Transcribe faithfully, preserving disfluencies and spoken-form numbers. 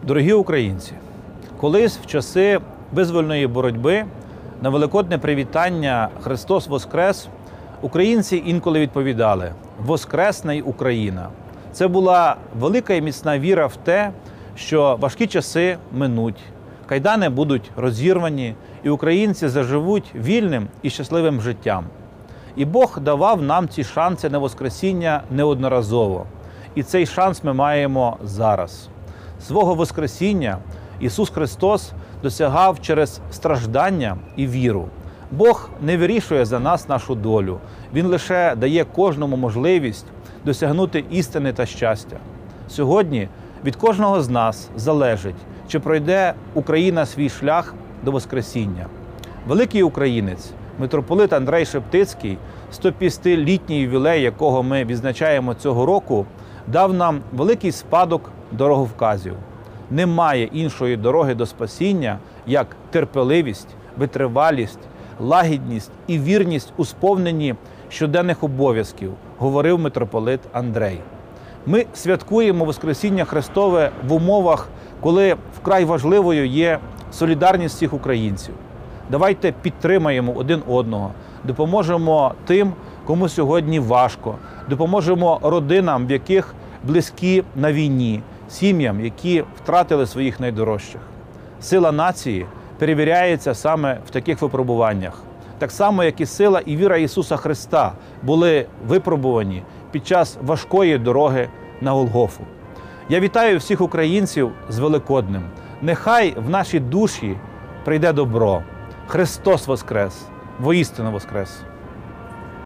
Дорогі українці, колись в часи визвольної боротьби на великодне привітання «Христос Воскрес» українці інколи відповідали «Воскресне Україна». Це була велика і міцна віра в те, що важкі часи минуть, кайдани будуть розірвані, і українці заживуть вільним і щасливим життям. І Бог давав нам ці шанси на Воскресіння неодноразово. І цей шанс ми маємо зараз. Свого Воскресіння Ісус Христос досягав через страждання і віру. Бог не вирішує за нас нашу долю. Він лише дає кожному можливість досягнути істини та щастя. Сьогодні від кожного з нас залежить, чи пройде Україна свій шлях до Воскресіння. Великий українець, митрополит Андрей Шептицький, сто п'ятдесятилітній ювілей, якого ми відзначаємо цього року, дав нам великий спадок дороговказів. Немає іншої дороги до спасіння, як терпеливість, витривалість, лагідність і вірність у сповненні щоденних обов'язків, говорив митрополит Андрей. Ми святкуємо Воскресіння Христове в умовах, коли вкрай важливою є солідарність всіх українців. Давайте підтримаємо один одного, допоможемо тим, кому сьогодні важко, допоможемо родинам, в яких близькі на війні, сім'ям, які втратили своїх найдорожчих. Сила нації перевіряється саме в таких випробуваннях. Так само, як і сила і віра Ісуса Христа були випробувані під час важкої дороги на Голгофу. Я вітаю всіх українців з Великоднем. Нехай в наші душі прийде добро. Христос Воскрес! Воістину Воскрес!